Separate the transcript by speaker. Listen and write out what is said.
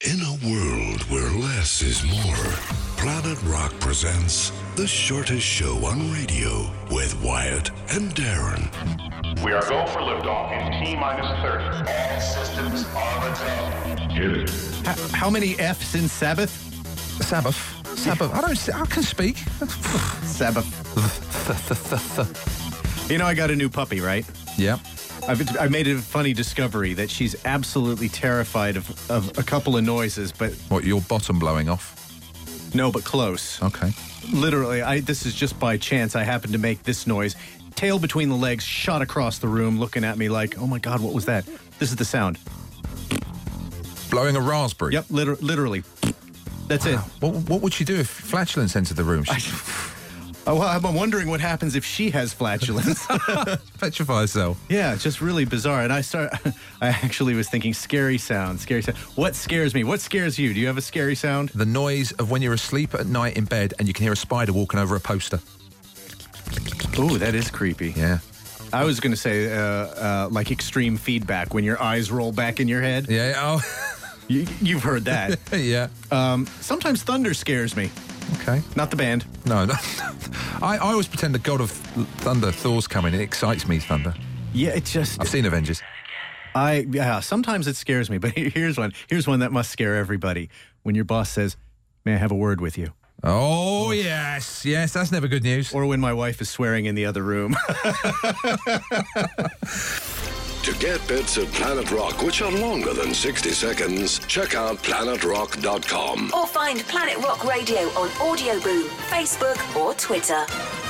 Speaker 1: In a world where less is more, Planet Rock presents the shortest show on radio with Wyatt and Darren.
Speaker 2: We are go for liftoff in T-minus 30.
Speaker 3: All systems are a go.
Speaker 2: Hit it.
Speaker 4: How many F's in Sabbath?
Speaker 5: Sabbath. I can speak.
Speaker 4: Sabbath. You know, I got a new puppy, right?
Speaker 5: Yeah.
Speaker 4: I made a funny discovery that she's absolutely terrified of a couple of noises, but...
Speaker 5: What, your bottom blowing off?
Speaker 4: No, but close.
Speaker 5: Okay.
Speaker 4: Literally, this is just by chance. I happened to make this noise. Tail between the legs, shot across the room, looking at me like, oh my God, what was that? This is the sound.
Speaker 5: Blowing a raspberry?
Speaker 4: Yep, literally. That's it.
Speaker 5: What would she do if flatulence entered the room?
Speaker 4: I'm wondering what happens if she has flatulence.
Speaker 5: Petrify herself.
Speaker 4: Yeah, just really bizarre. And I actually was thinking scary sound. What scares me? What scares you? Do you have a scary sound?
Speaker 5: The noise of when you're asleep at night in bed and you can hear a spider walking over a poster.
Speaker 4: Ooh, that is creepy.
Speaker 5: Yeah.
Speaker 4: I was going to say like extreme feedback when your eyes roll back in your head.
Speaker 5: Yeah. Oh.
Speaker 4: You've heard that.
Speaker 5: Yeah.
Speaker 4: Sometimes thunder scares me.
Speaker 5: Okay.
Speaker 4: Not the band.
Speaker 5: No. I always pretend the god of thunder, Thor's coming. It excites me, thunder.
Speaker 4: Yeah, it just...
Speaker 5: I've seen Avengers.
Speaker 4: Sometimes it scares me, but here's one. Here's one that must scare everybody. When your boss says, may I have a word with you?
Speaker 5: Oh, yes. Yes, that's never good news.
Speaker 4: Or when my wife is swearing in the other room.
Speaker 1: To get bits of Planet Rock, which are longer than 60 seconds, check out planetrock.com.
Speaker 6: Or find Planet Rock Radio on Audio Boom, Facebook or Twitter.